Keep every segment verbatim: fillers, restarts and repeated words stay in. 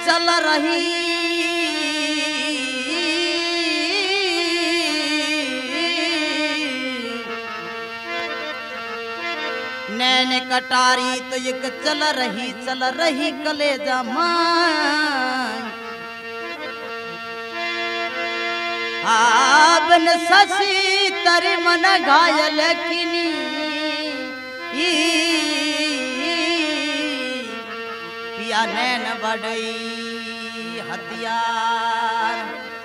चल रही नैन कटारी तो एक चल रही चल रही कलेजा मां आबन ससी तरी मन घायल किनी पिया नैन बड़ई हथियार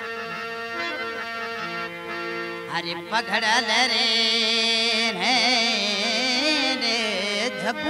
अरे पकड़ल रे रे झबू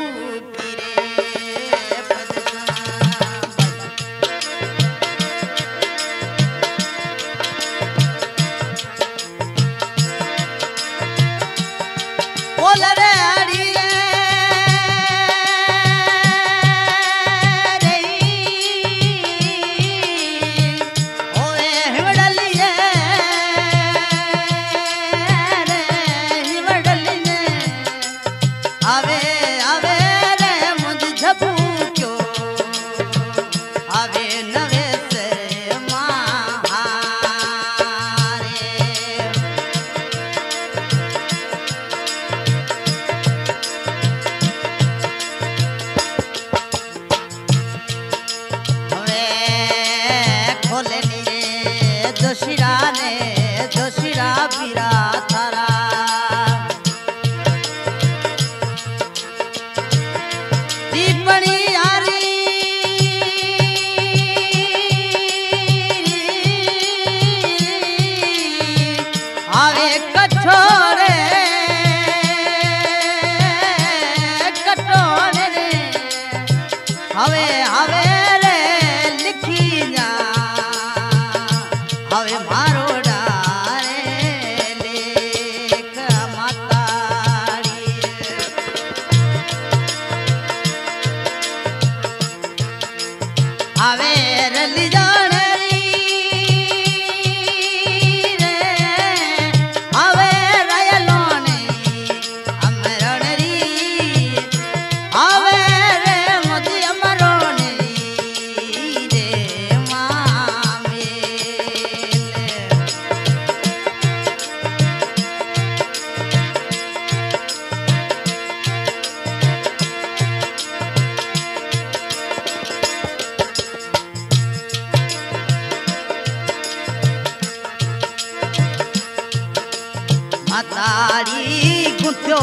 माताड़ी गुथ्यो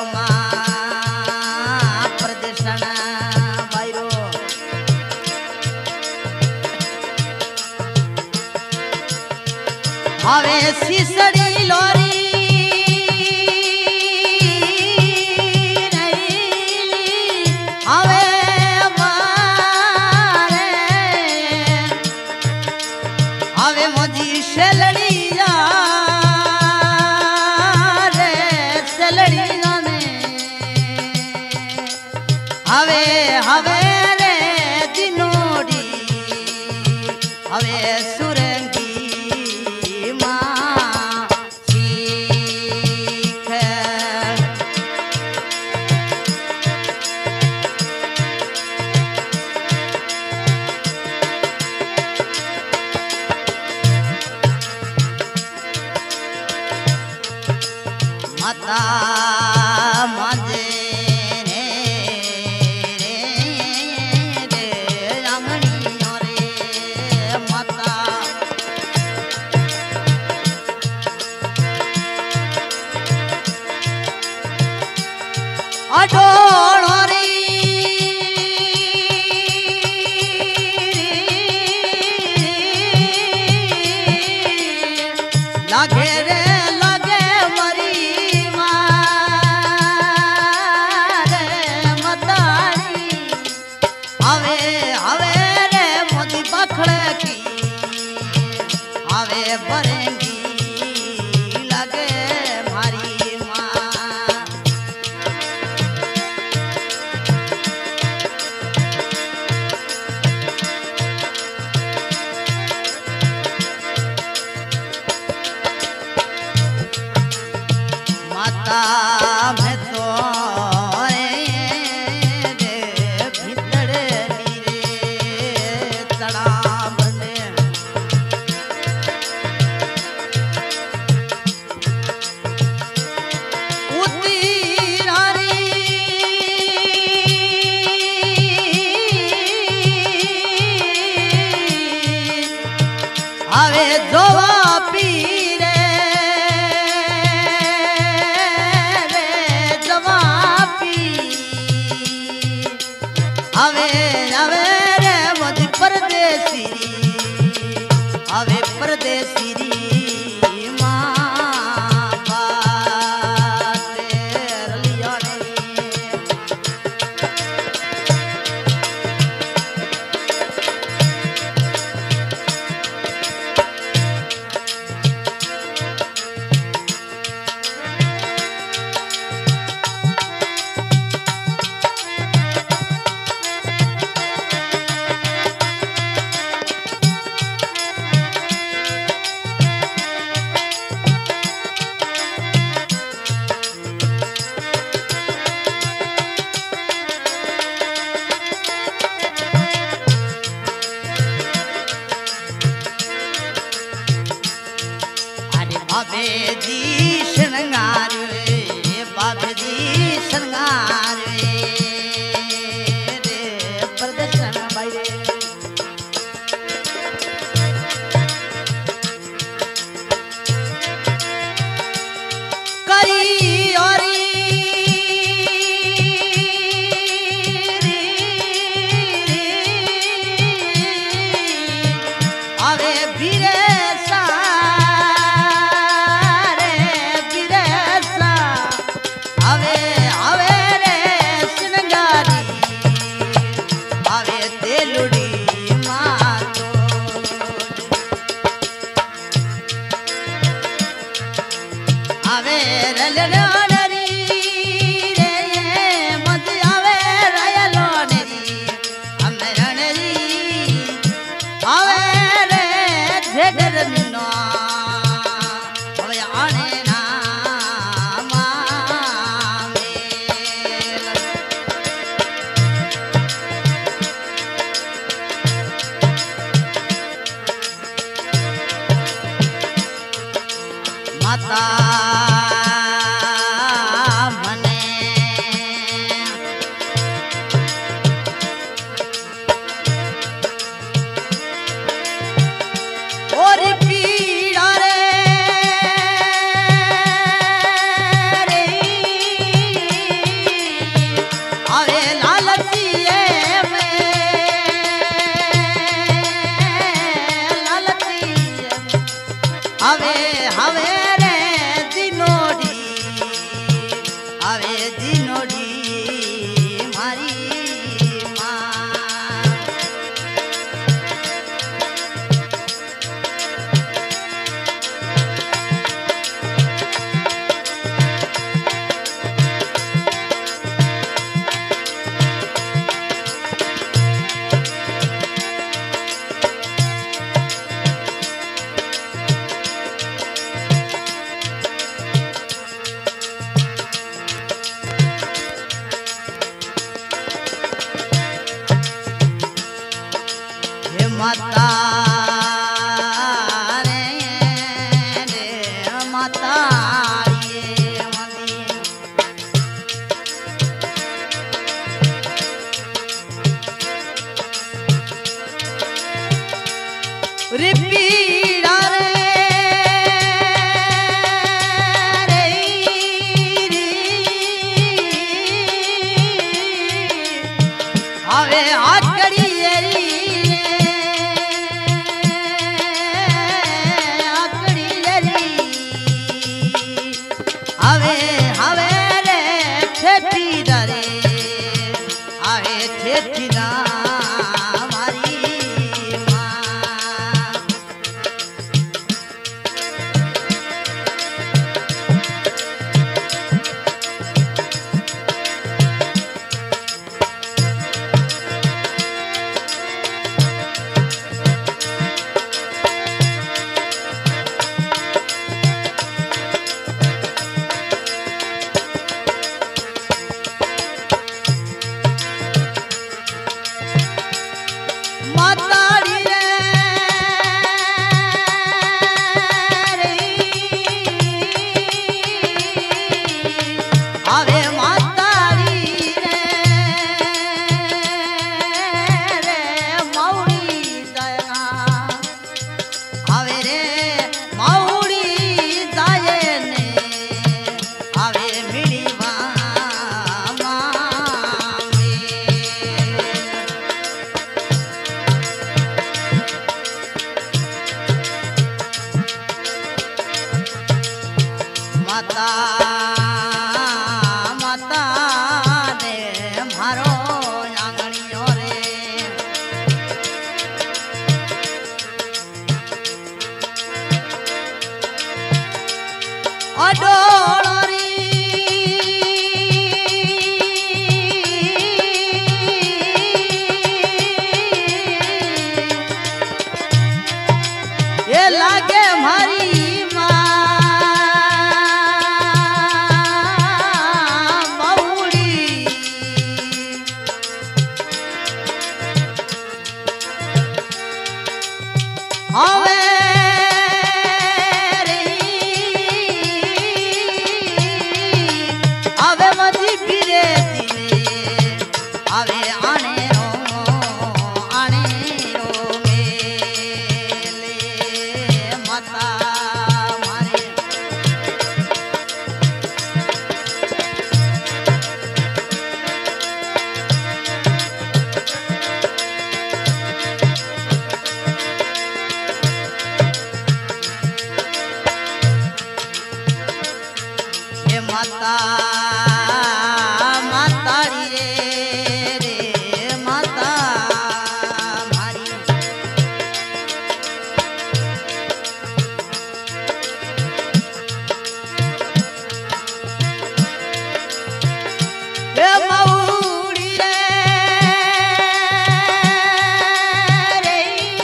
मां प्रदर्शन बायरो हवे सीसड़ी लोरी हवे हवे रे दिनोड़ी हवे सुरंगी मां सीख माता माजे अडोळोरी लागे रे लागे मरी मारे मतारी हवे हवे रे मोदी बखड़े की हवे बरेंगी लागे मारी बाबे जी श्रृंगार बाबे जी श्रृंगार रे प्रदर्शन भाई करी औरी आवे बीरे माता मने और पीड़ा रे रे आवे लालचिए में लालचिए आवे हवे आवे दिनोडी मारी माँ माता रे रे माता ये रे पीड़ा रे रे रे आवे आकड़ी आवे आवे रे ठेठी दरे आवे ठेठी दा मारी माँ माताड़ी रे रे आवे माताड़ी रे रे मौड़ी दया आवे रे मौड़ी दाये ने आवे मिली माता माता ने मारो आंगणियों रे अडोळरी ये लागे मारी आवे रे माता माताड़ी रे रे माता मारी ए मऊड़ी रे रे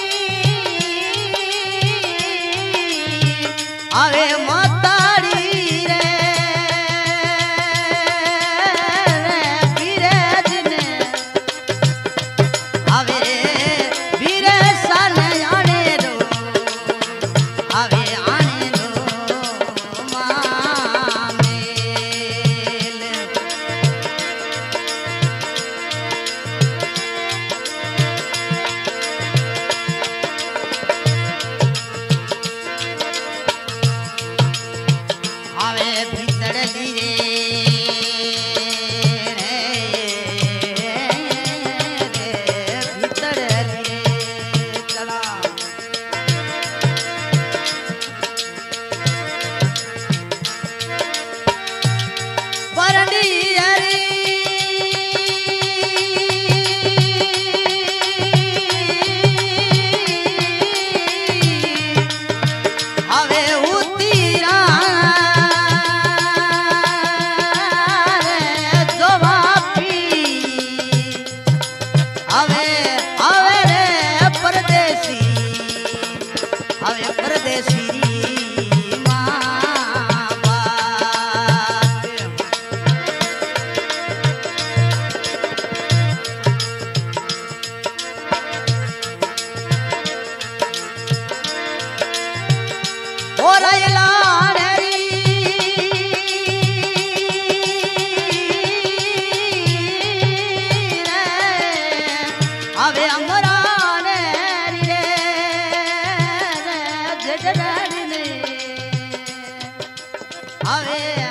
आवे આવે